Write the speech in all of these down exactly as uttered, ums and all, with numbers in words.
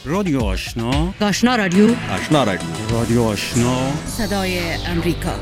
رادیو آشنا، آشنا رادیو، آشنا رادیو، رادیو آشنا، صدای امریکا.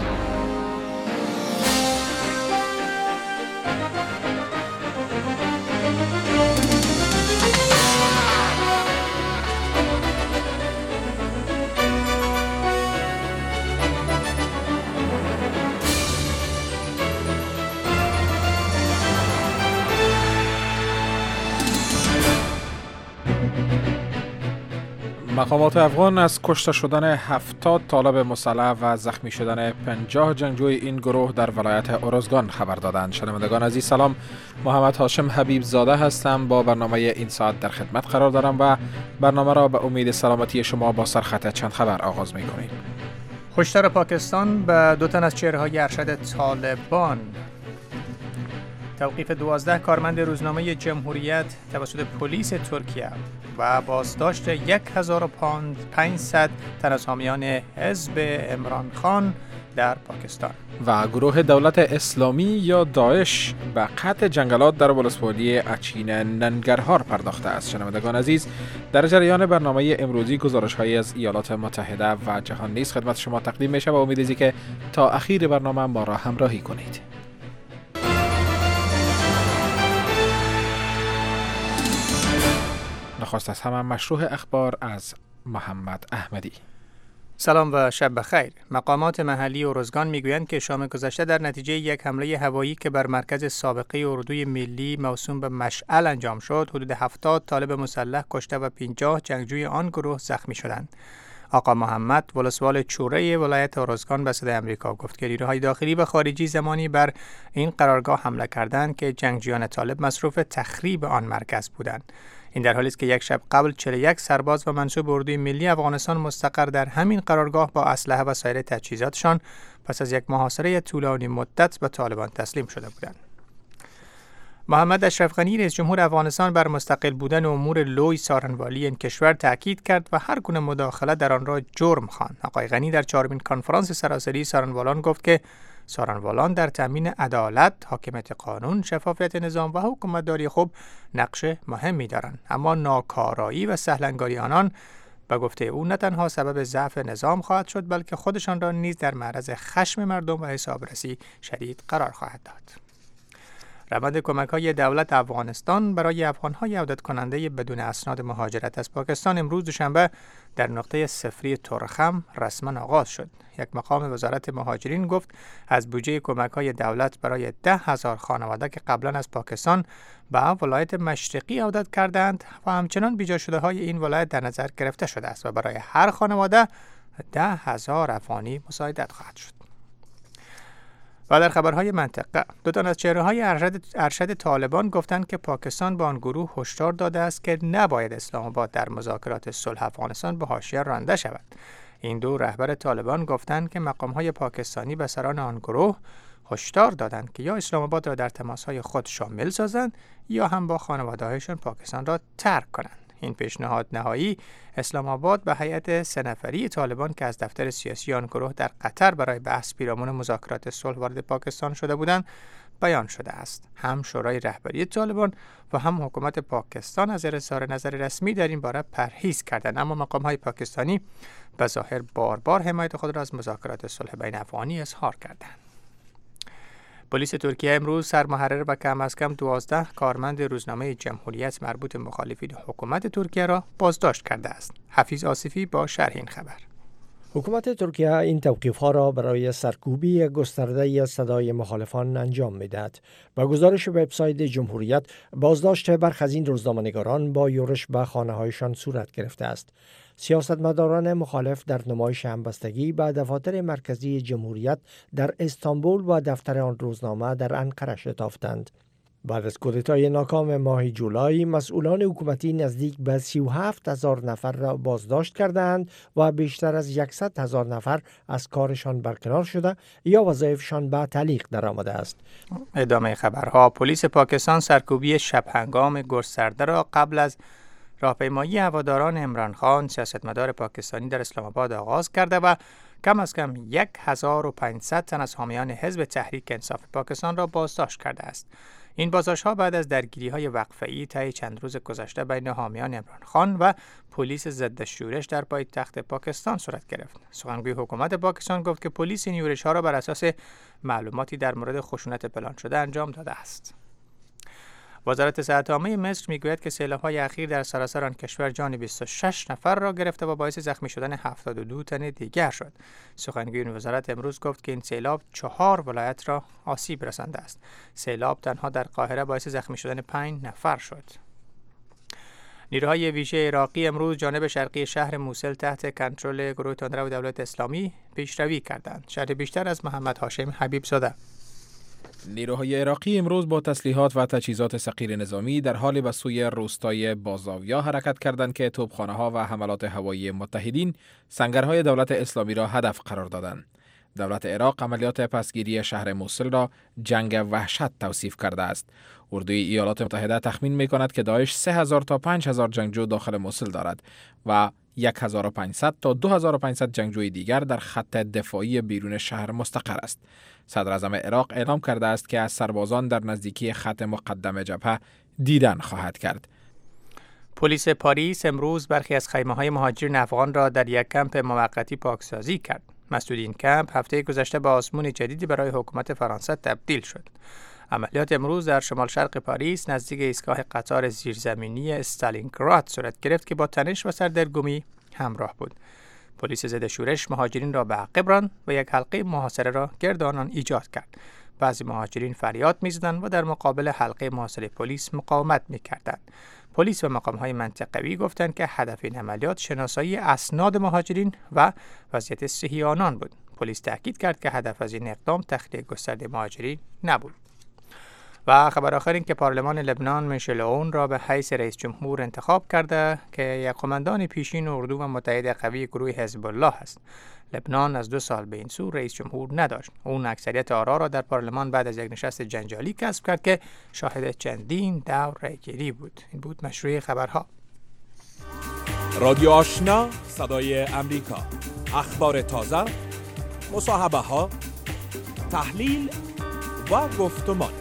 مقامات افغان از کشته شدن هفتاد طالب مسلح و زخمی شدن پنجاه جنگجوی این گروه در ولایت ارزگان خبر دادند. شنوندگان عزیز سلام، محمد هاشم حبیب زاده هستم. با برنامه این ساعت در خدمت قرار دارم و برنامه را به امید سلامتی شما با سرخط چند خبر آغاز می کنیم. هشدار پاکستان به دو تن از چهره‌های ارشد طالبان. توقیف دوازده کارمند روزنامه جمهوریت توسط پلیس ترکیه و بازداشت هزار و پانصد تن از حامیان حزب عمران خان در پاکستان. و گروه دولت اسلامی یا داعش به قطع جنگلات در ولسوالی اچین ننگرهار پرداخته است. شنوندگان عزیز، در جریان برنامه امروزی گزارش‌هایی از ایالات متحده و جهان نیز خدمت شما تقدیم میشه و امید که تا اخیر برنامه ما را همراهی کنید. نخست از همه مشروع اخبار از محمد احمدی. سلام و شب بخیر. مقامات محلی ارزگان میگویند که شام گذشته در نتیجه یک حمله هوایی که بر مرکز سابقه اردوی ملی موسوم به مشعل انجام شد، حدود هفتاد طالب مسلح کشته و پنجاه جنگجوی آن گروه زخمی شدند. آقا محمد ولسوال چوره ولایت ارزگان به صدای امریکا گفت که نیروهای داخلی و خارجی زمانی بر این قرارگاه حمله کردند که جنگجویان طالب مصروف تخریب آن مرکز بودند. این در حالی است که یک شب قبل چهل و یک سرباز و منصوب اردوی ملی افغانستان مستقر در همین قرارگاه با اسلحه و سایر تجهیزاتشان پس از یک محاصره طولانی مدت به طالبان تسلیم شده بودند. محمد اشرف غنی رئیس جمهور افغانستان بر مستقل بودن امور لوی سارنوالی این کشور تاکید کرد و هر گونه مداخله در آن را جرم خواند. آقای غنی در چهارمین کنفرانس سراسری سارنوالان گفت که سارنوالان در تامین عدالت، حاکمیت قانون، شفافیت نظام و حکومتداری خوب نقش مهمی دارند، اما ناکارایی و سهلنگاری آنان به گفته او نه تنها سبب ضعف نظام خواهد شد بلکه خودشان را نیز در معرض خشم مردم و حسابرسی شدید قرار خواهد داد. روند کمک‌های دولت افغانستان برای افغان‌های عودت کننده بدون اسناد مهاجرت از پاکستان امروز دوشنبه در نقطه صفری ترخم رسما آغاز شد. یک مقام وزارت مهاجرین گفت از بودجه کمک‌های دولت برای ده هزار خانواده که قبلا از پاکستان به ولایت مشرقی عودت کردند و همچنان بیجا شده‌های این ولایت در نظر گرفته شده است و برای هر خانواده ده هزار افغانی مساعدت خواهد شد. و در خبرهای منطقه، دو تن از چهره‌های ارشد, ارشد طالبان گفتند که پاکستان به آن گروه هشدار داده است که نباید اسلام آباد در مذاکرات صلح افغانستان به حاشیه رانده شود. این دو رهبر طالبان گفتند که مقام‌های پاکستانی به سران آن گروه هشدار دادند که یا اسلام آباد را در تماس‌های خود شامل سازند یا هم با خانواده‌هایشان پاکستان را ترک کنند. این پیشنهاد نهایی اسلام آباد به هیئت سه نفری طالبان که از دفتر سیاسی آن گروه در قطر برای بحث پیرامون مذاکرات صلح وارد پاکستان شده بودند بیان شده است. هم شورای رهبری طالبان و هم حکومت پاکستان از اظهار نظر رسمی در این باره پرهیز کردند، اما مقام‌های پاکستانی به ظاهر بار بار حمایت خود را از مذاکرات صلح بین افغانی اظهار کردند. پلیس ترکیه امروز سرمحرر و کم از کم دوازده کارمند روزنامه جمهوریت مربوط مخالفین حکومت ترکیه را بازداشت کرده است. حفیظ آصفی با شرح این خبر. حکومت ترکیه این توقیف‌ها را برای سرکوبی گسترده صدای مخالفان انجام می‌دهد. با گزارش وبسایت جمهوریت، بازداشت برخی از این روزنامه‌نگاران با یورش به خانه‌هایشان صورت گرفته است. سیاستمداران مخالف در نمایش همبستگی به دفاتر مرکزی جمهوریت در استانبول و دفتر آن روزنامه در انقره شتافتند. بعد از کودتای ناکام ماه جولای، مسئولان حکومتی نزدیک به سی و هفت هزار نفر را بازداشت کردند و بیشتر از صد هزار نفر از کارشان برکنار شده یا وظایفشان به تعلیق درآمده است. ادامه خبرها: پلیس پاکستان سرکوبی شب هنگام گسترده را قبل از راهپیمایی هواداران عمران خان سیاستمدار پاکستانی در اسلام آباد آغاز کرده و کم از کم هزار و پانصد تن از حامیان حزب تحریک انصاف پاکستان را بازداشت کرده است. این بازداشت‌ها بعد از درگیری‌های وقفه‌ای طی چند روز گذشته بین حامیان عمران خان و پلیس ضد شورش در پایتخت پاکستان صورت گرفت. سخنگوی حکومت پاکستان گفت که پلیس این یورش‌ها را بر اساس معلوماتی در مورد خشونت پلان شده انجام داده است. وزارت صحت عامه مصر میگوید که سیلاب‌های اخیر در سراسر آن کشور جان بیست و شش نفر را گرفته و باعث زخمی شدن هفتاد و دو تن دیگر شد. سخنگوی این وزارت امروز گفت که این سیلاب چهار ولایت را آسیب رسانده است. سیلاب تنها در قاهره باعث زخمی شدن پنج نفر شد. نیروهای ویژه عراقی امروز جانب شرقی شهر موصل تحت کنترل گروه تندرو دولت اسلامی پیشروی کردند. شرح بیشتر از محمد هاشم حبیب زاده. نیروهای عراقی امروز با تسلیحات و تجهیزات ثقیل نظامی در حال به سوی روستای بازاویا حرکت کردند که توپخانه‌ها و حملات هوایی متحدین سنگرهای دولت اسلامی را هدف قرار دادند. دولت عراق عملیات پسگیری شهر موصل را جنگ وحشت توصیف کرده است. اردوی ایالات متحده تخمین می‌کند که داعش سه هزار تا پنج هزار جنگجو داخل موصل دارد و هزار و پانصد تا دو هزار و پانصد جنگجوی دیگر در خط دفاعی بیرون شهر مستقر است. صدر اعظم عراق اعلام کرده است که از سربازان در نزدیکی خط مقدم جبهه دیدن خواهد کرد. پلیس پاریس امروز برخی از خیمه‌های مهاجرین افغان را در یک کمپ موقتی پاکسازی کرد. مسئول این کمپ هفته گذشته به آزمون جدیدی برای حکومت فرانسه تبدیل شد. عملیات امروز در شمال شرق پاریس نزدیک ایستگاه قطار زیرزمینی استالینگراد صورت گرفت که با تنش و سردرگمی همراه بود. پلیس ضد شورش مهاجرین را به عقب راند و یک حلقه محاصره را گرد آنان ایجاد کرد. بعضی مهاجرین فریاد می‌زدند و در مقابل حلقه محاصره پلیس مقاومت می‌کردند. پلیس و مقام‌های منطقوی گفتند که هدف این عملیات شناسایی اسناد مهاجرین و وضعیت صحی آنان بود. پلیس تاکید کرد که هدف از این اقدام تخلیه گسترده مهاجرین نبود. و خبر آخر این که پارلمان لبنان میشل عون را به حیث رئیس جمهور انتخاب کرده که یک قماندان پیشین اردو و متحد قوی گروه حزب الله است. لبنان از دو سال به این سو رئیس جمهور نداشت. اون اکثریت آرا را در پارلمان بعد از یک نشست جنجالی کسب کرد که شاهد چندین دور رأیگیری بود. این بود مشروع خبرها. رادیو آشنا، صدای امریکا. اخبار تازه، مصاحبه ها، تحلیل و گفتمان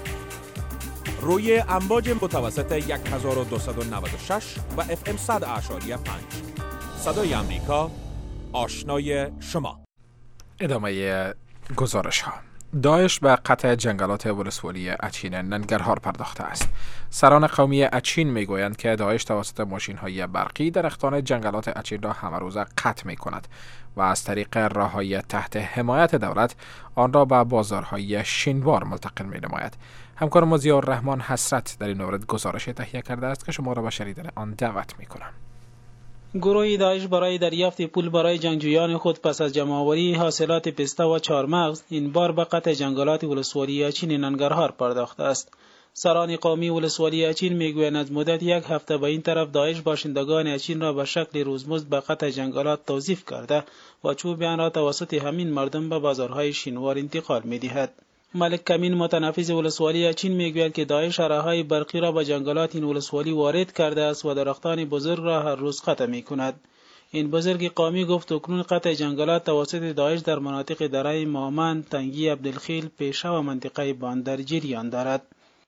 روی امواج متوسط هزار و دویست و نود و شش و اف ام صد اعشاری پنج. صدای امریکا، آشنای شما. ادامه گزارش ها. داعش به قطع جنگلات ولسوالی اچین ننگرهار پرداخته است. سران قومی اچین میگویند که داعش توسط ماشین‌های برقی درختان جنگلات اچین را همه روزه قطع می‌کند و از طریق راه‌های تحت حمایت دولت آن را به بازارهای شینوار منتقل می‌نماید. همکار ما ضیاءالرحمن حسرت در این مورد گزارش تهیه کرده است که شما را به شنیدن آن دعوت می‌کنم. گروه داعش برای دریافت پول برای جنگجویان خود پس از جمع‌آوری حاصلات پسته و چهارمغز این بار به قطع جنگلات ولسوالی اچین ننگرهار پرداخته است. سران قومی ولسوالی اچین میگویند از مدت یک هفته به این طرف داعش باشندگان اچین را به شکل روزمزد به قطع جنگلات توظیف کرده و چوب آن را توسط همین مردم به بازارهای شینوار انتقال می‌دهد. ملک کمین متنفذ ولسوالی اچین میگوید که داعش راههای برقی را به جنگلات این ولسوالی وارد کرده است و درختان بزرگ را هر روز قطع می‌کند. این بزرگ قومی گفت اکنون قطع جنگلات توسط داعش در مناطق دره مامان، تنگی عبدالخیل، پیشه و منطقه باندر جریان دارد.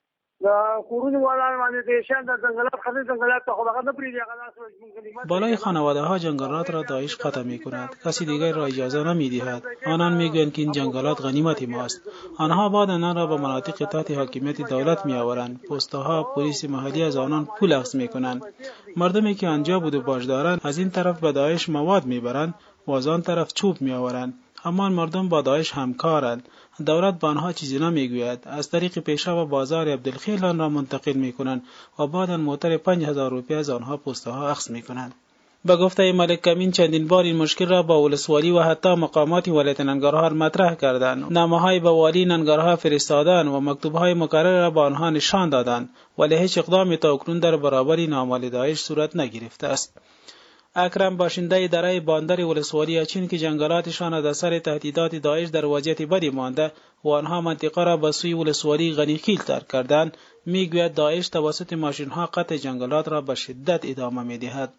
بالای خانواده ها جنگلات را داعش قطع می کند. کسی دیگر را اجازه نمی دهد. آنان می گویند که این جنگلات غنیمت ماست. آنها بعد آن را به مناطق تحت حاکمیت دولت می آورند. پست‌ها پلیس محلی از آنان پول اخذ می کنند. مردمی که آنجا بود و باج دارند از این طرف به داعش مواد می برند و از آن طرف چوب می آورند. اما مردم با داعش همکارند. دولت به آنها چیزی نمیگوید. از طریق پیشه و بازار عبدالخیل آن را منتقل میکنند و بعدا موتر پنج هزار روپیه از آنها پسته ها اخذ میکنند. به گفته ملک کمین چندین بار این مشکل را با ولسوالی و حتی مقامات ولایت ننگرهار مطرح کردند. نامه‌های به والی ننگرهار فرستادند و مکتوب‌های مکرر را به آنها نشان دادند ولی هیچ اقدامی تا اکنون در برابر این اعمال داعش صورت نگرفته است. اکرم باشنده دره باندر ولسوالی اچین که جنگلاتشان از اثر تهدیدات داعش در وضعیت بدی مانده و آنها منطقه را به سوی ولسوالی غنیخیل ترک کردند میگوید داعش توسط ماشین‌ها قطع جنگلات را به شدت ادامه می‌دهد.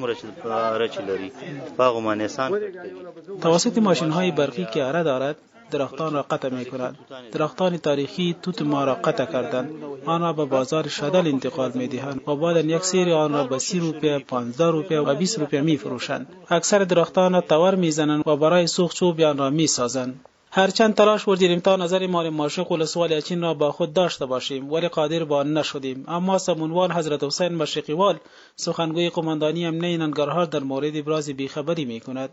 توسط ماشین‌های برقی که اره دارد درختان را قطع می کنند. درختان تاریخی توت ما را قطع کردند. آن را به بازار شدل انتقال می دهند و بعد یک سری آن را به سی روپیه، پانزده روپیه و بیست روپیه می فروشند. اکثر درختان را تور می زنند و برای سوخت چوب آن را می سازند. هرچند تلاش کردیم تا نظر مال ماشق ولسوالی اچین را با خود داشته باشیم ولی قادر به آن نشدیم. اما سمونوال حضرت حسین مشرقیوال سخنگوی قماندانی امنیه ننگرهار در مورد ابراز بیخبری می کند.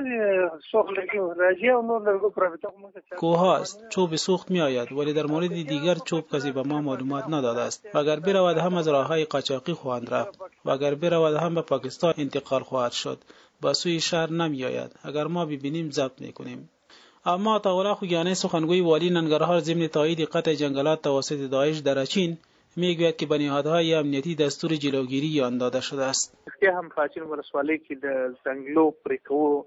کوه است، چوب سوخت می آید ولی در مورد دیگر چوب کسی به ما معلومات نداده است و اگر برود هم از راههای قاچاقی خواهند رفت و اگر برود هم به پاکستان انتقال خواهد شد. با سوی شهر نمی آید. اگر ما ببینیم ضبط می کنیم. اما طاوله خوگیانه سخنگوی والی ننگرهار ضمن تایید قطع جنگلات توسط داعش در اچین میگوید که به نهادهای امنیتی دستور جلوگیری آن داده شده است. هم پاچین ولسوالی که در زنگلو پریکو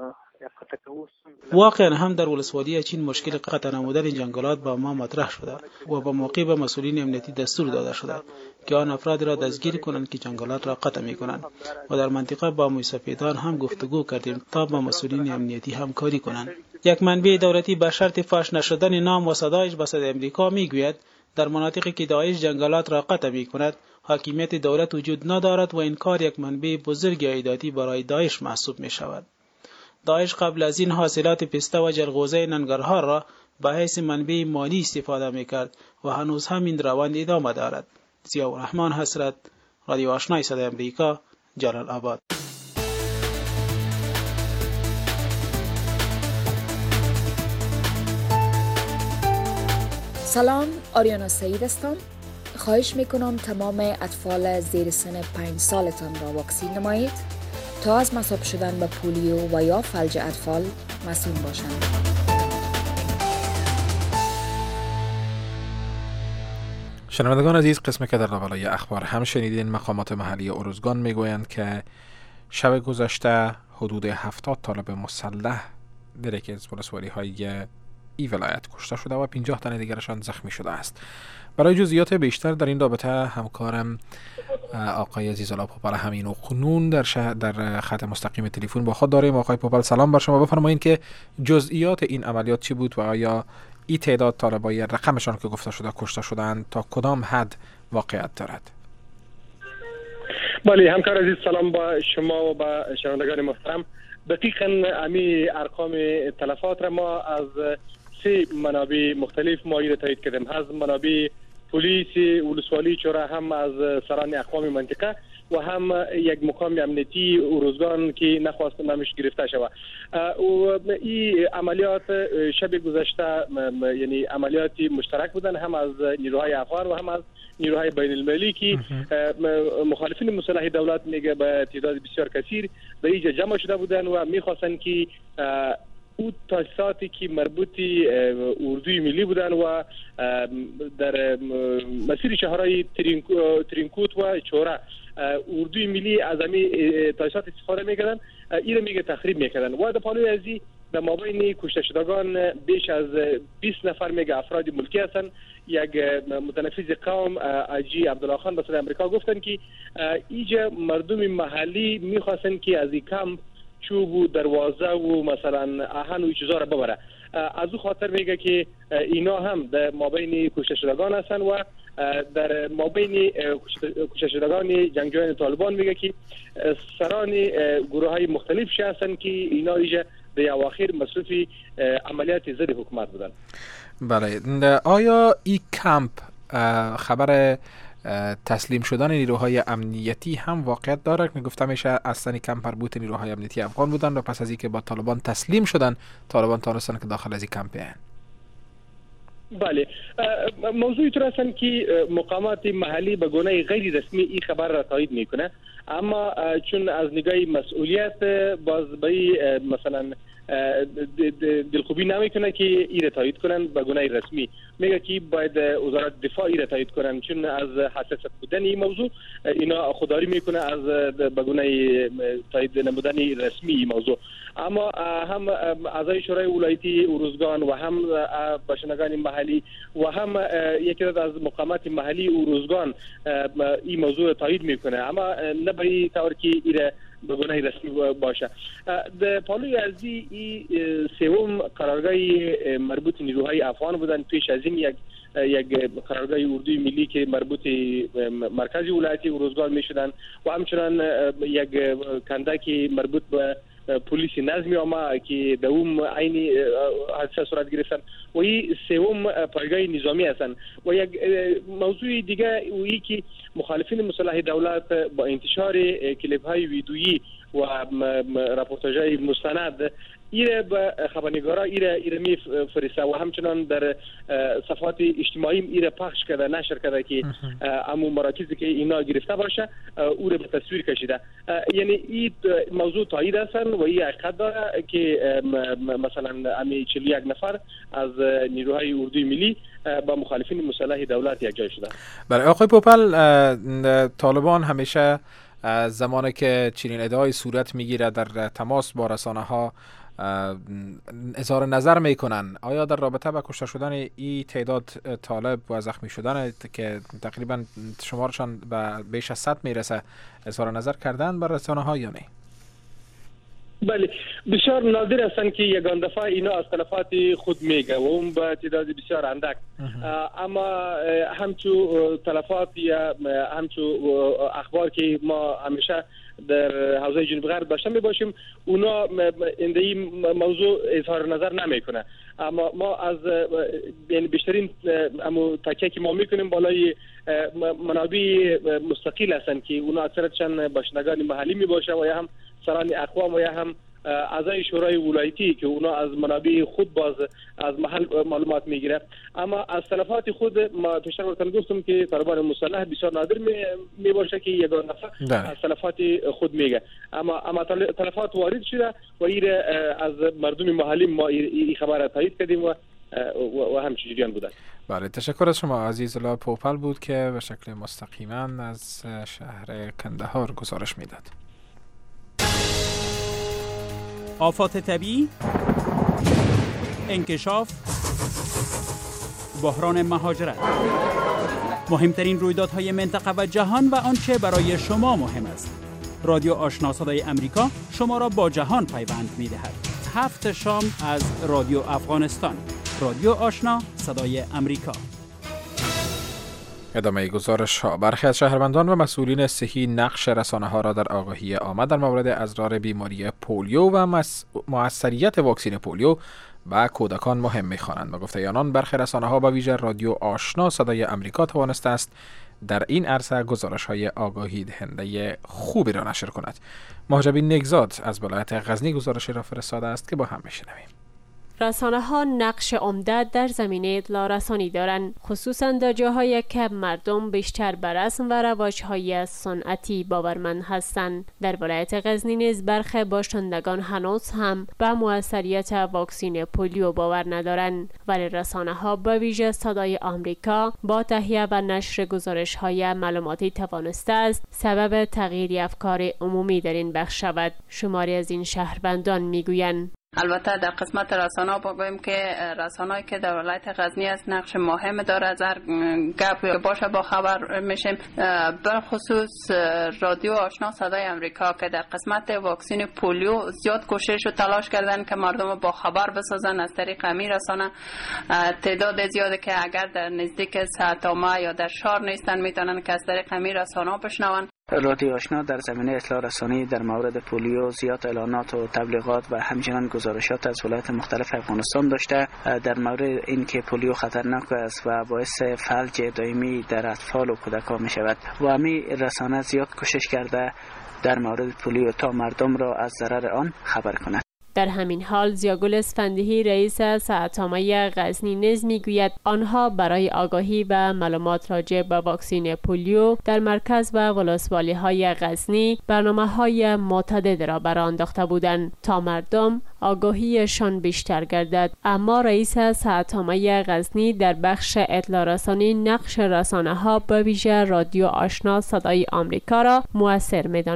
واقعا هم در ولسوالی اچین مشکل قطع نمودن جنگلات با ما مطرح شده و با موقع به مسئولین امنیتی دستور داده شده که آن افراد را دستگیر کنند که جنگلات را قطع می کنند و در منطقه با موسفیدان هم گفتگو کردیم تا با مسئولین امنیتی همکاری کنند. یک منبع دولتی به شرط فاش نشدن نام و صدایش به صدای امریکا میگوید در مناطقی که داعش جنگلات را قطع می کند حاکمیت دولت وجود ندارد و این کار یک منبع بزرگ عایداتی برای داعش محسوب می شود. داعش قبل از این حاصلات پسته و جلغوزه ننگرهار را به حیث منبع مالی استفاده می کرد و هنوز هم این روند ادامه دارد. ضیاءالرحمن حسرت، رادیو آشنای صدای امریکا، جلال آباد. سلام، آریانا سعید هستم. خواهش میکنم تمام اطفال زیر سن پنج سالتان را واکسین نمایید تا از مصاب شدن به پولیو و یا فلج اطفال مسئول باشند. شنوندگان عزیز، قسمی که در بالای اخبار هم شنیدین، مقامات محلی ارزگان میگویند که شب گذشته حدود هفتاد طالب مسلح در یکی از ولسوالی های ای ولایت کشته شده و پنجاه تن دیگرشان زخمی شده است. برای جزئیات بیشتر در این رابطه همکارم آقای عزیزالله پوپل همین و قنون در شهر در خط مستقیم تلفن با خود داریم. آقای پوپل سلام بر شما. بفرمایید که جزئیات این عملیات چی بود و آیا این تعداد طالبای رقمشان که گفته شده کشته شدند تا کدام حد واقعیت دارد؟ بله همکار عزیز، سلام با شما و با شنوندگان محترم. دقیقاً امی ارقام تلفات را ما از سه منابع مختلف ما را تایید کردیم. از منابع پلیس ولسوالی چوره، هم از سران اقوام منطقه و هم یک مقام امنیتی ارزگان که نخواست نامش گرفته شود. و این عملیات شب گذشته یعنی عملیات مشترک بودن، هم از نیروهای افغان و هم از نیروهای بین المللی که مخالفین مسلح دولت میگه به تعداد بسیار کثیر به اینجا جمع شده بودن و میخواستن که او تاسیساتی که مربوط اردوی ملی بودن و در مسیر شهرهای ترینکوت و چوره اردوی ملی از همین تاسیسات استفاده میکردن، این رو میگه تخریب میکردن و در پالوی ازی در مابین کشته شدگان بیش از بیست نفر میگه افراد ملکی هستند. یک متنفذ قوم اجی عبدالله خان به صدای امریکا گفتن که اینجا مردم محلی میخواستن که از این کمپ چوب و دروازه و مثلا آهن و چیزا را ببره. از او خاطر میگه که اینا هم در مابین کشته شدگان هستن و در مابین کشته شدگان جنگجویان طالبان میگه که سران گروه های مختلف هستن که اینا ایجا در اواخر مصروف عملیات ضد حکومت بودن. بله، آیا این کمپ خبر تسلیم شدن نیروهای امنیتی هم واقعیت داره؟ میگفتم میشه اصلا کمپ مربوط نیروهای امنیتی افغان بودن و پس از اینکه با طالبان تسلیم شدن طالبان تونستن که داخل از این کمپ بیان. بله، موضوعی طور هستن که مقامات محلی به گونه غیر رسمی این خبر را تایید میکنه، اما چون از نگاه مسئولیت باز به مثلا دلخوبی نمیکنه که این را تایید کنن به گونه رسمی. میگه که باید وزارت دفاع این را تایید کنن، چون از حساسیت بودن این موضوع اینا خودداری میکنه از به گونه تایید نمودن رسمی این موضوع. اما هم اعضای شورای ولایتی ارزگان و هم باشندگان محلی و هم یکی از مقامات محلی ارزگان این موضوع تایید میکنه، اما نه به این طور که این به گونه رسمی باشه. در پالوی ارضی ای سوم قرارگاه مربوط نیروهای افغان بودن. پیش از این یک یک قرارگاه اردوی ملی که مربوط مرکزی ولایتی ارزگان می شدن و همچنان یک کندکی مربوط به پلیس نظمی عامه که دوم عینی حادثه صورت گرفتن و این سوم پایگاه نظامی هستند. و یک موضوع دیگه وی که مخالفین مسلح دولت با انتشار کلیپ های ویدیویی و رپورتاج های مستند ایره به خبرنگارا ایره ایره می فرسته و همچنان در صفحات اجتماعی ایره پخش کرده نشر کرده که امو مراکزی که اینا گرفته باشه او رو به تصویر کشیده. یعنی این موضوع تایید هستن و این حقیقت داره که مثلا امی چهل و یک نفر از نیروهای اردوی ملی با مخالفین مسلح دولت یک جای شده. برای آقای پوپل، طالبان همیشه زمانی که چنین ادعای صورت میگیره در تماس با رسانه ها اظهار نظر میکنن. آیا در رابطه با کشته شدن این تعداد طالب و زخمی شدن که تقریبا شمارشان به بیش از صد میرسه اظهار نظر کردن بر رسانه ها یا نه؟ بله، بسیار نادر هستند که یگان دفعه اینا از تلفات خود میگه و اون به تعداد بسیار اندک. اما همچو تلفات یا همچو اخبار که ما همیشه در حوزه جنوب غرب داشته می باشیم اونا این این موضوع اظهار نظر نمیکنه. اما ما از یعنی بیشترین امو تکیه که ما میکنیم بالای منابع مستقل هستند که اونا اکثرتشان باشندگان محلی می باشه و یا هم سران اقوام و یا هم اعضای شورای ولایتی که اونا از منابع خود باز از محل معلومات میگیره. اما از تلفات خود ما پیشتر وقتا گفتم که طالبان مسلح بسیار نادر می باشه که یگان دفعه از تلفات خود میگه. اما اما تلفات وارد شده و این از مردم محلی ما این خبر تایید کردیم و و همچین جریان بوده. بله، تشکر از شما. عزیز الله پوپل بود که به شکل مستقیما از شهر کندهار گزارش میداد. آفات طبیعی، انکشاف، بحران مهاجرت، مهمترین رویدادهای منطقه و جهان و آنچه برای شما مهم است. رادیو آشنا صدای امریکا شما را با جهان پیوند می‌دهد. هفت شام از رادیو افغانستان. رادیو آشنا صدای امریکا. ادامه گزارش ها. برخی از شهروندان و مسئولین صحی نقش رسانه ها را در آگاهی عامه در مورد اضرار بیماری پولیو و مؤثریت واکسن پولیو و کودکان مهم می‌خوانند. با گفته آنان برخی رسانه ها با ویژه رادیو آشنا صدای امریکا توانسته است در این عرصه گزارش های آگاهی دهنده خوبی را نشر کند. مهاجبی نگزاد از ولایت غزنی گزارشی را فرستاده است که با هم میشنویم. رسانه ها نقش عمده در زمینه اطلاع رسانی دارند، خصوصا در جاهایی که مردم بیشتر بر رسم و رواج‌های سنتی باورمند هستند. در ولایت غزنی نیز برخی باشندگان هنوز هم به موثریت واکسن پولیو باور ندارند، ولی رسانه ها به ویژه صدای آمریکا با تهیه و نشر گزارش‌های معلوماتی توانسته است سبب تغییر افکار عمومی در این بخش شود. شماری از این شهروندان میگویند البته در قسمت رسانه‌ها بگویم که رسانه‌ای که در ولایت غزنی از نقش مهم داره، از هر گپ باشه با خبر میشیم. به خصوص رادیو آشنا صدای امریکا که در قسمت واکسن پولیو زیاد کوشش و تلاش کردن که مردم با خبر بسازن از طریق همین رسانه. تعداد زیادی که اگر در نزدیک ساعتامه یا در شهر نیستن میتونن که از طریق همین رسانه‌ها بشنون. رادیو آشنا در زمینه اطلاع رسانی در مورد پولیو زیاد اعلانات و تبلیغات و همچنین گزارشات از ولایات مختلف افغانستان داشته در مورد اینکه پولیو خطرناک است و باعث فلج دائمی در اطفال و کودکان می شود و همین رسانه زیاد کوشش کرده در مورد پولیو تا مردم را از ضرر آن خبر کند. در همین حال زیاگل اسفندیهی رئیس ساعتامه غزنی نیز میگوید آنها برای آگاهی و معلومات راجع به واکسن پولیو در مرکز و ولسوالی های غزنی برنامه های متعدد را برآورده انداخته بودند تا مردم آگاهیشان بیشتر گردد. اما رئیس ساعتامه غزنی در بخش اطلاع رسانی نقش رسانه ها به ویژه رادیو آشنا صدای آمریکا را مؤثر می‌داند.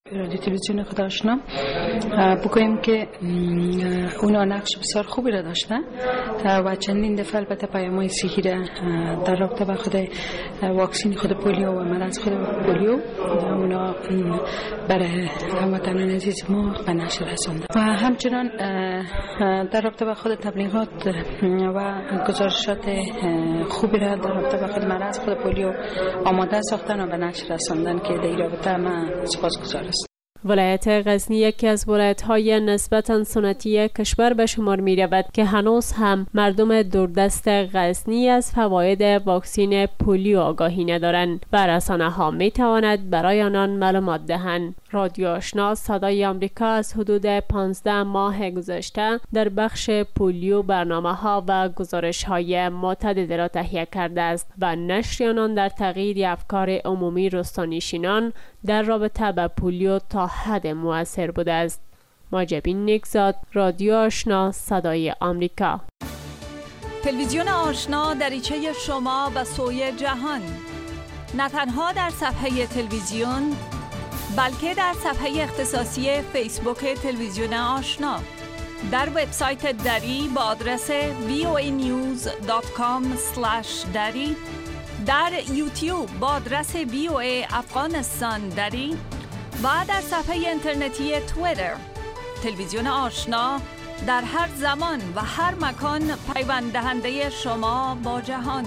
رادیو تلویزیون خود آشنا بگویم که اونا نقش بسیار خوبی را داشته و چندین دفعه البته پیام‌های صحیح را در رابطه با خود واکسین خود پولیو و مرض خود پولیو اونا برای هموطنان عزیز ما به نشر رسانده و همچنان در رابطه با خود تبلیغات و گزارشات خوبی را در رابطه با خود مرض خود پولیو آماده ساختن و به نشر رساندن که در این رابطه من سپاسگزارم. ولایت غزنی یکی از ولایت‌های نسبتاً سنتی کشور به شمار می‌رود که هنوز هم مردم دوردست غزنی از فواید واکسین پولیو آگاهی ندارند و رسانه‌ها می‌تواند برای آنان معلومات دهند. رادیو آشنا صدای آمریکا از حدود پانزده ماه گذشته در بخش پولیو برنامه‌ها و گزارش‌های متعدد را تهیه کرده است و نشر آنان در تغییر افکار عمومی رستانشینان در رابطه با پولیو تا حد مؤثر بوده است. ماجبین نیکزاد، رادیو آشنا صدای آمریکا. تلویزیون آشنا دریچه شما به سوی جهان، نه تنها در صفحه تلویزیون بلکه در صفحه اختصاصی فیسبوک تلویزیون آشنا، در وبسایت دری با آدرس وی او ای نیوز دات کام اسلش دری، در یوتیوب با آدرس وی او ای افغانستان دری و در صفحه اینترنتی توییتر. تلویزیون آشنا در هر زمان و هر مکان پیوند دهنده شما با جهان.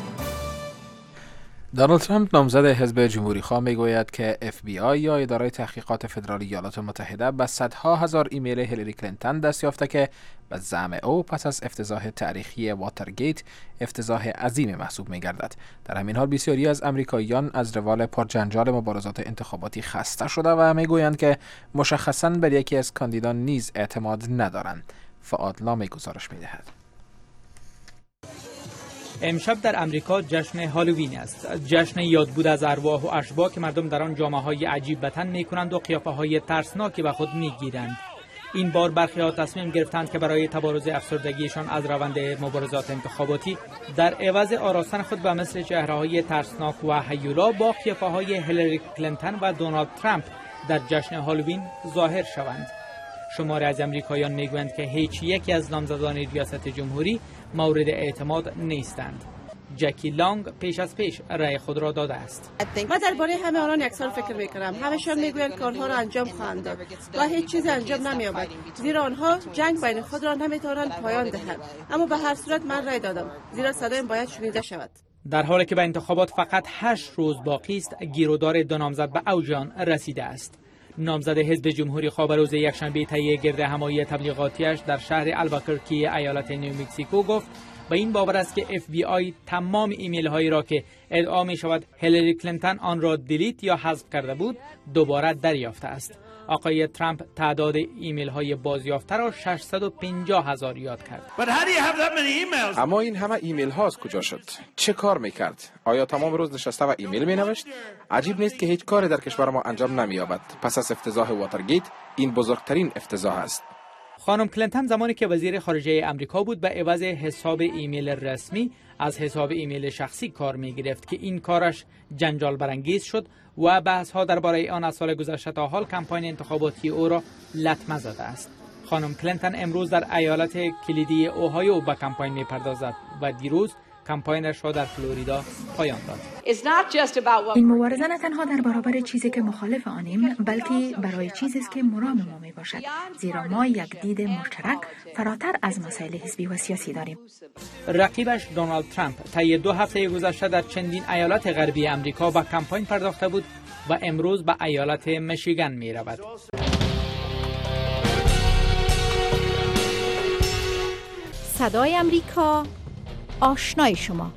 دونالد ترامپ نامزد حزب جمهوری خواه میگوید که اف بی آی یا اداره تحقیقات فدرالی ایالات متحده به صدها هزار ایمیل هیلاری کلینتون دست یافته که به زعم او پس از افتضاح تاریخی واترگیت افتضاح عظیم محسوب می‌گردد. در همین حال بسیاری از امریکاییان از روال پرجنجال مبارزات انتخاباتی خسته شده و میگویند که مشخصاً بر یکی از کاندیدان نیز اعتماد ندارند. فعاد لامی گزارش می‌دهد. امشب در امریکا جشن هالووین است، جشن یادبود از ارواح و اشباح که مردم در آن جامه‌های عجیب به تن می‌کنند و قیافه‌های ترسناکی به خود می‌گیرند. این بار برخی ها تصمیم گرفتند که برای تبارز افسردگیشان از روند مبارزات انتخاباتی در عوض آراستن خود به مثل چهره‌های ترسناک و هیولا با قیافه‌های هیلاری کلینتون و دونالد ترامپ در جشن هالووین ظاهر شوند. شماری از امریکایان میگویند که هیچ یکی از نامزدان ریاست جمهوری مورد اعتماد نیستند. جکی لانگ پیش از پیش رأی خود را داده است. من درباره همه آنان یکسان فکر میکنم. همشان میگویند کارها را انجام خواهند داد و هیچ چیز انجام نمی‌یابد، زیرا آنها جنگ بین خود را نمیتوانند پایان دهند. اما به هر صورت من رأی دادم، زیرا صدایم باید شنیده شود. در حالی که به انتخابات فقط هشت روز باقی است، گیرودار دو نامزد به اوج آن رسیده است. نامزد حزب جمهوری خواه روز یکشنبه طی گرد همایی تبلیغاتیش در شهر الباکرکی ایالت نیومکزیکو گفت به این باور است که اف بی آی تمام ایمیل هایی را که ادعا می شود هیلاری کلینتون آن را دیلیت یا حذف کرده بود دوباره دریافته است. آقای ترامپ تعداد ایمیل های بازیافته را ششصد و پنجاه هزار یاد کرد. اما این همه ایمیل ها از کجا شد؟ چه کار میکرد؟ آیا تمام روز نشسته و ایمیل می نوشت؟ عجیب نیست که هیچ کاری در کشور ما انجام نمی‌یابد. پس از افتضاح واترگیت این بزرگترین افتضاح است. خانم کلینتون زمانی که وزیر خارجه امریکا بود به عوض حساب ایمیل رسمی از حساب ایمیل شخصی کار می گرفت که این کارش جنجال برانگیز شد و بحث ها درباره آن از سال گذشته تا حال کمپاین انتخاباتی او را لطمه زده است. خانم کلینتون امروز در ایالت کلیدی اوهایو به کمپاین می پردازد و دیروز کمپاینش را در فلوریدا پایان داد. این مبارزه نه تنها در برابر چیزی که مخالف آنیم، بلکه برای چیزی است که مرام ما می باشد، زیرا ما یک دید مشترک فراتر از مسائل حزبی و سیاسی داریم. رقیبش دونالد ترامپ طی دو هفته گذشته در چندین ایالت غربی امریکا به کمپاین پرداخته بود و امروز به ایالت میشیگان می رود. صدای امریکا، آشنای شما.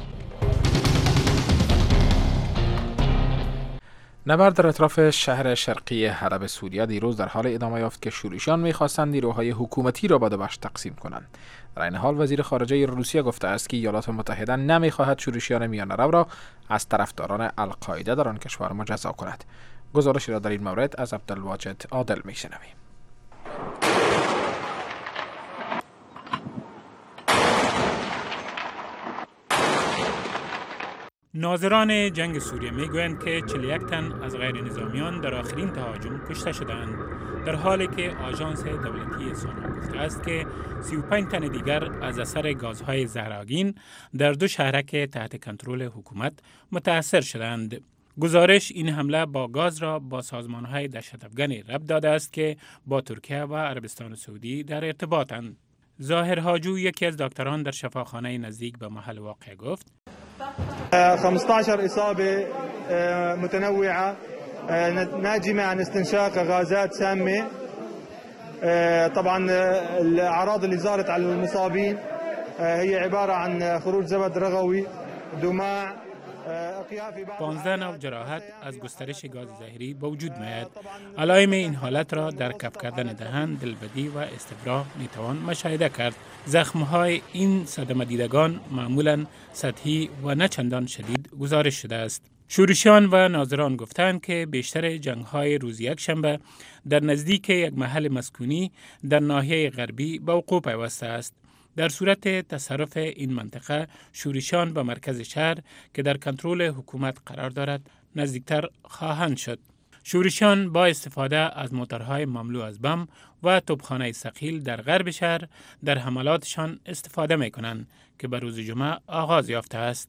نبرد در اطراف شهر شرقی حلب سوریه دیروز در حال ادامه یافت که شورشیان می‌خواستند نیروهای حکومتی را به دو بخش تقسیم کنند. در این حال وزیر خارجه روسیه گفته است که ایالات متحده نمی‌خواهد شورشیان میانه‌رو را از طرفداران القاعده در آن کشور مجزا کند. گزارشی را در این مورد از عبدالواجد عادل می‌شنویم. ناظران جنگ سوریه میگویند که چهل و یک تن از غیر نظامیان در آخرین تهاجم کشته شدند، در حالی که آژانس دولتی سونا گفته است که سی و پنج تن دیگر از اثر گازهای زهرآگین در دو شهرک تحت کنترل حکومت متاثر شدند. گزارش این حمله با گاز را با سازمان‌های دهشت‌افغانی ربط داده است که با ترکیه و عربستان سعودی در ارتباطند. ظاهر حاجو یکی از دکتران در شفاخانه نزدیک به محل واقع گفت: خمسة عشر إصابة متنوعة ناجمة عن استنشاق غازات سامة. طبعا الأعراض اللي ظهرت على المصابين هي عبارة عن خروج زبد رغوي، دماع. پانزده نوع جراحت از گسترش گاز زهری به وجود میاد. علائم این حالت را در کف کردن دهان، دلبدی و استفراغ میتوان مشاهده کرد. زخمهای این صدمه دیدگان معمولا سطحی و نه چندان شدید گزارش شده است. شورشیان و ناظران گفتند که بیشتر جنگ‌های روز یکشنبه در نزدیک یک محل مسکونی در ناحیه غربی به وقوع پیوسته است. در صورت تصرف این منطقه، شورشیان به مرکز شهر که در کنترل حکومت قرار دارد نزدیکتر خواهند شد. شورشیان با استفاده از موتورهای مملو از بم و توپخانه ثقیل در غرب شهر در حملاتشان استفاده می کنند که به روز جمعه آغاز یافته است.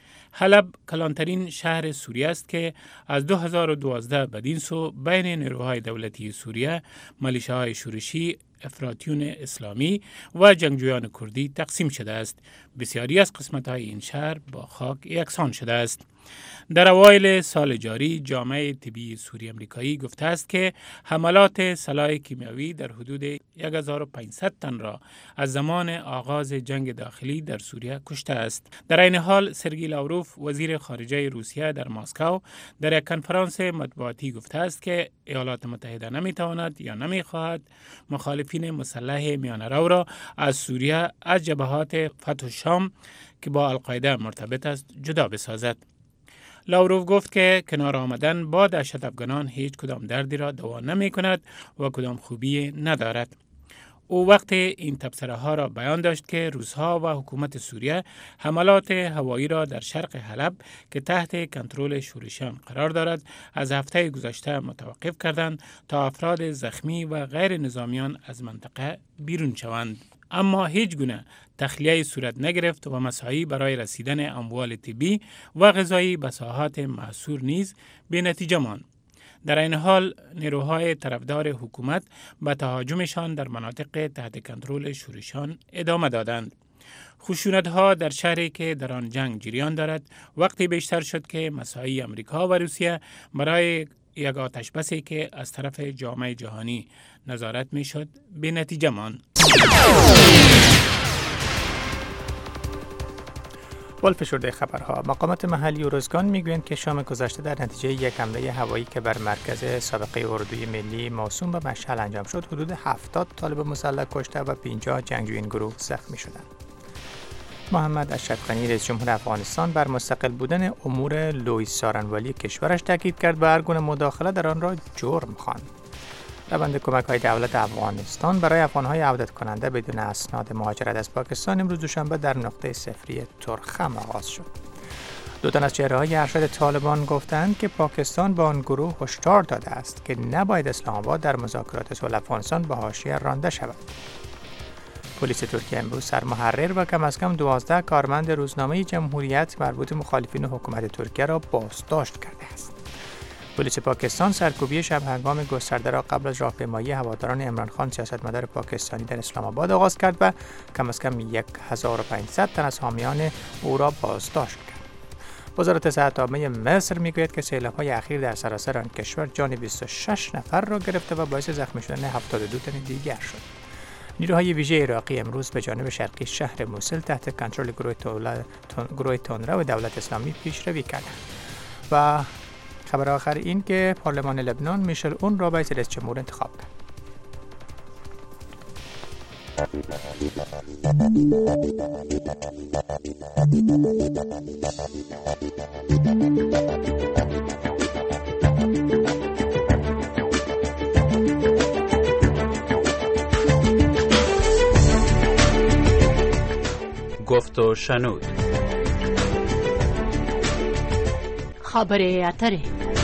حلب کلانترین شهر سوریه است که از دو هزار و دوازده بدین سو بین نیروهای دولتی سوریه، ملیشه‌های شورشی، افراطیون اسلامی و جنگجویان کردی تقسیم شده است. بسیاری از قسمت‌های این شهر با خاک یکسان شده است. در اوایل سال جاری جامعه طبی سوری امریکایی گفته است که حملات سلاح کیمیاوی در حدود هزار و پانصد تن را از زمان آغاز جنگ داخلی در سوریه کشته است. در این حال سرگئی لاوروف وزیر خارجه روسیه در مسکو در یک کنفرانس مطبوعاتی گفته است که ایالات متحده نمیتواند یا نمیخواهد مخالفین مسلح میانه‌رو را از سوریه از جبهات فتح شام که با القاعده مرتبط است جدا بسازد. لاوروف گفت که کنار آمدن با دهشت افغانان هیچ کدام دردی را دوا نمی کند و کدام خوبی ندارد. او وقت این تبصره ها را بیان داشت که روس‌ها و حکومت سوریه حملات هوایی را در شرق حلب که تحت کنترل شورشیان قرار دارد از هفته گذشته متوقف کردند تا افراد زخمی و غیر نظامیان از منطقه بیرون شوند. اما هیچ گونه تخلیه صورت نگرفت و مساعی برای رسیدن اموال طبی و غذایی به ساحات محصور نیز به نتیجه ماند. در این حال نیروهای طرفدار حکومت به تهاجمشان در مناطق تحت کنترل شورشیان ادامه دادند. خشونت‌ها در شهری که در آن جنگ جریان دارد وقتی بیشتر شد که مساعی امریکا و روسیه برای یک آتش بسی که از طرف جامعه جهانی نظارت می‌شد به نتیجه ماند. والفشرده خبرها. مقامات محلی اروزگان میگویند که شام گذشته در نتیجه یک حمله هوایی که بر مرکز سابقه اردوی ملی موسوم به مشعل انجام شد حدود هفتاد طالب مسلح کشته و پنجاه جنگجوی این گروه زخمی شدند. محمد اشرف غنی رئیس جمهور افغانستان بر مستقل بودن امور لویس سارنوالی کشورش تاکید کرد و هر گونه مداخله در آن را جرم خواند. روند کمک‌های دولت افغانستان برای افغان‌های عودت کننده بدون اسناد مهاجرت از پاکستان امروز دوشنبه در نقطه صفری ترخم آغاز شد. دو تن از چهره‌های ارشد طالبان گفتند که پاکستان با آن گروه هشدار داده است که نباید اسلام آباد در مذاکرات صلح افغانستان به حاشیه رانده شود. پلیس ترکیه امروز سرمحرر و کم از کم دوازده کارمند روزنامه جمهوریت مربوط مخالفین حکومت ترکیه را بازداشت کرده است. پلیس پاکستان سرکوبی شب هنگام گسترده را قبل از راهپیمایی هواداران عمران خان سیاستمدار پاکستانی در اسلام آباد آغاز کرد و کم از کم هزار و پانصد تن از حامیان او را بازداشت کرد. وزارت صحت عامه مصر میگوید که سیلاب‌های اخیر در سراسر آن کشور جان بیست و شش نفر را گرفته و باعث زخمی شدن هفتاد و دو تن دیگر شد. نیروهای ویژه عراقی امروز به جانب شرقی شهر موسل تحت کنترل گروه تندرو دولت اسلامی پیشروی کردند. و خبر آخر این که پارلمان لبنان میشل اون را به رئیس جمهور انتخاب کرد. گفت و شنود. خبر اتره.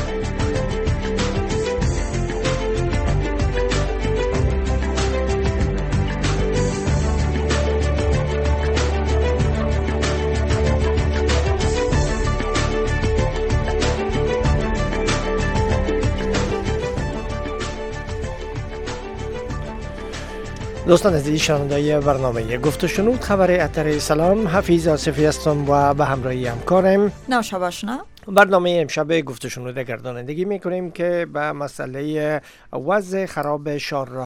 دوستان عزیز شنونده برنامه گفت و شنود خبر اتر سلام، حفیظ آصفی هستم و به همراهی همکارم نوشا باشنا. برنامه امشب گفت و شنود گردانندگی میکنیم که به مسئله وضع خراب شهرها